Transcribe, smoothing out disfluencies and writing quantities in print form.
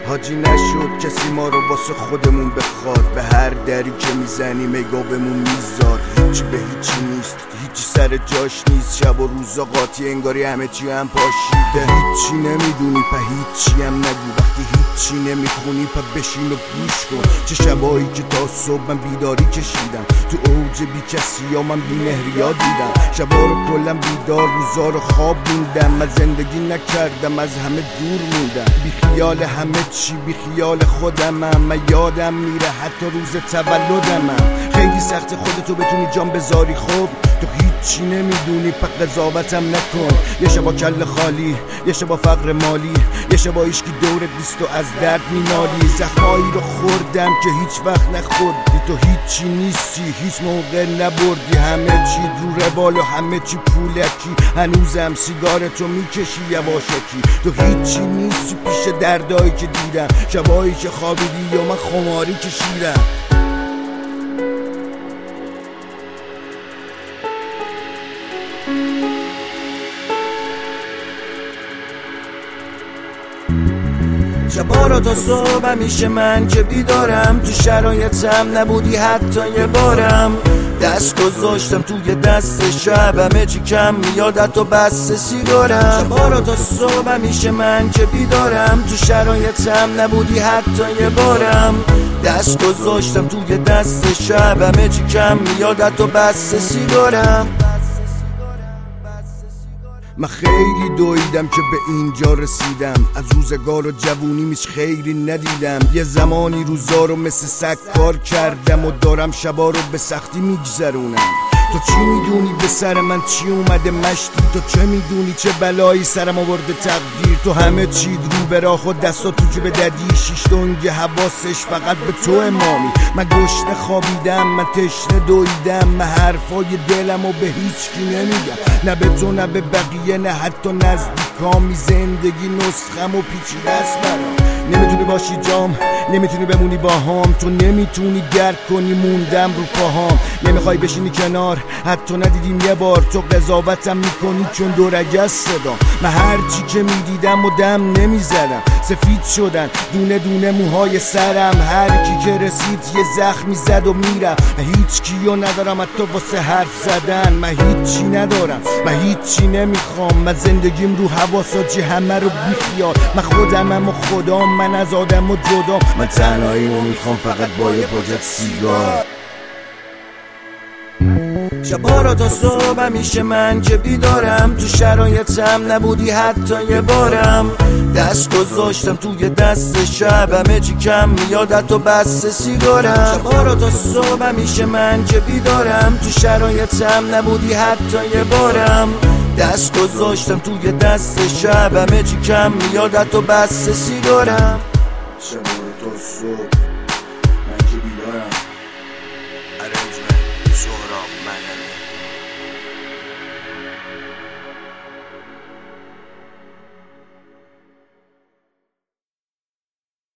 حاجی نشد کسی ما رو واسه خودمون بخواد، به هر دری که میزنیم ایگابمون میزاد. هیچی به هیچی نیست، هیچی سر جاش نیست، شب و روزا قاطی انگاری همه چی هم پاشیده. هیچی نمیدونی پا هیچی هم نگو، وقتی هیچی نمیخونی پا بشین و گوش کن. چه شبایی که تا صبح من بیداری کشیدم، تو اوج بی کسی یا من بی مهریا دیدم. شبا رو کلم بیدار، روزا رو خواب موندم، من زندگی نکردم از همه دور موندم. بی خیال همه چی، بی خیال خودمم، من یادم میره حتی روز تولدمم. خیلی سخت خودتو بتونی جان بذاری، خب تو هیچی نمیدونی پا قضاوتم نکن. یه شبا کل خالی، یه شبا فقر مالی، یه شبا ایشکی دورت نیست و از درد مینالی. زخمایی رو خوردم که هیچ وقت نخوردی، تو هیچی نیستی، هیچ موقع نبردی. همه چی رو روال و همه چی پولکی، هنوزم سیگارتو میکشی یواشکی. تو هیچی نیستی پیش دردایی که دیدم، شبایی که خوابیدی یا من خماری کشیدم. شبا را تا صبح همیشه من که بیدارم، تو شرایطم نبودی حتی یه بارم. دست گذاشتم توی دست شب، همه چی کم میاد حتی بس سیگارم. شبا را تا صبح همیشه من که بیدارم، تو شرایطم نبودی حتی یه بارم. دست گذاشتم توی دست شب، همه چی کم میاد حتی بس سیگارم. من خیلی دویدم که به اینجا رسیدم، از روزگار و جوونیم هیچ خیری ندیدم. یه زمانی روزا رو مثل سگ کار کردم و دارم شبا رو به سختی میگذرونم. تو چی میدونی به سر من چی اومده مشتی؟ تو چه میدونی چه بلایی سرم آورده تقدیر؟ تو همه چی رو به راه خود دستا تو جیب ددی، شیش دنگ حواسش فقط به تو امامی. من گشنه خوابیدم، من تشنه دویدم، من حرفای دلم و به هیچ کی نمیگم، نه به تو نه به بقیه نه حتی نزدیکامی. زندگی نسخم و پیچیده است برام، نمیتونی باشی جام، نمیتونی بمونی با هم، تو نمیتونی درک کنی موندم رو پاهام. نمیخوای بشینی کنار، حتی ندیدیم یه بار، تو قضاوتم میکنی چون دورگه صدا. من هرچی که میدیدم و دم نمیزدم، سفید شدن دونه دونه موهای سرم. هر کی که رسید یه زخمی زد و میرم، من هیچ کیو ندارم حتی واسه حرف زدن. من هیچی ندارم، من هیچی نمیخوام، من زندگیم رو حواساجی همه رو بیخیال. من خودمم و خدام، من از آدم و جدا، من تنهاییمو میخوام فقط با یه پاکت سیگار. شبا را تا صبح همیشه من که بیدارم، تو شرایطم نبودی حتی یه بارم. دست گذاشتم توی دست شب، همه چی کم میاد حتی بس سیگارم. شبا را تا صبح همیشه من که بیدارم، تو شرایطم نبودی حتی یه بارم. دست گذاشتم توی دست شب، همه چی کم میاد حتی بس سیگارم. شبا را تا صبح